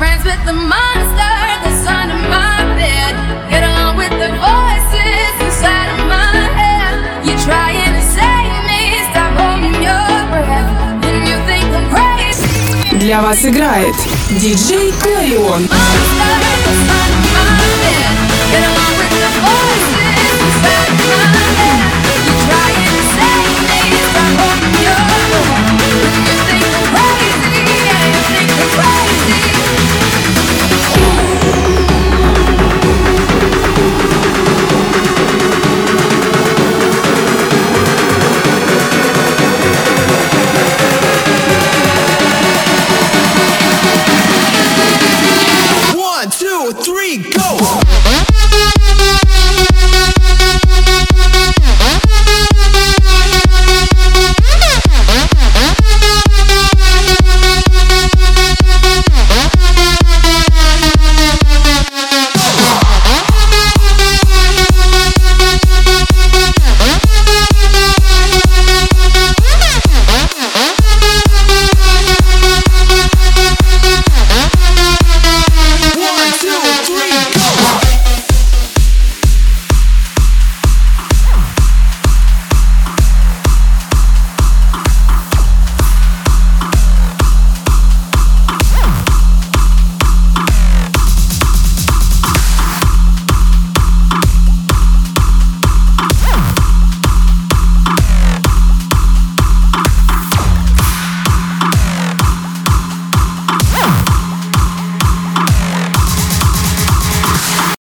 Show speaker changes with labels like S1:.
S1: friends with the monster that's under my bed. Get on with the voices inside of my head. You're trying to save me, stop holding your breath. And you think I'm crazy.
S2: Для вас играет диджей Кларион.
S1: Crazy, yeah, you think I'm crazy.